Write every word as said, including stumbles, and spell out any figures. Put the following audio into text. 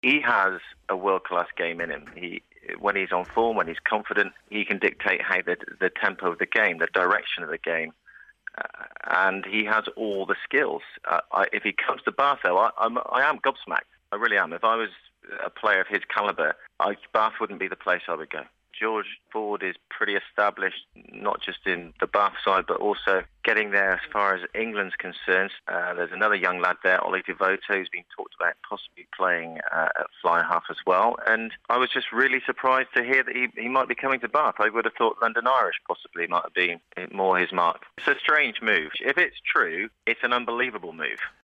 He has a world-class game in him. He, when he's on form, when he's confident, he can dictate how the, the tempo of the game, the direction of the game, uh, and he has all the skills. Uh, I, if he comes to Bath, though, I, I'm, I am gobsmacked. I really am. If I was a player of his calibre, I, Bath wouldn't be the place I would go. George Ford is pretty established, not just in the Bath side, but also getting there as far as England's concerned. Uh, there's another young lad there, Ollie Devoto, who's been talked about possibly playing uh, at fly half as well. And I was just really surprised to hear that he, he might be coming to Bath. I would have thought London Irish possibly might have been more his mark. It's a strange move. If it's true, it's an unbelievable move.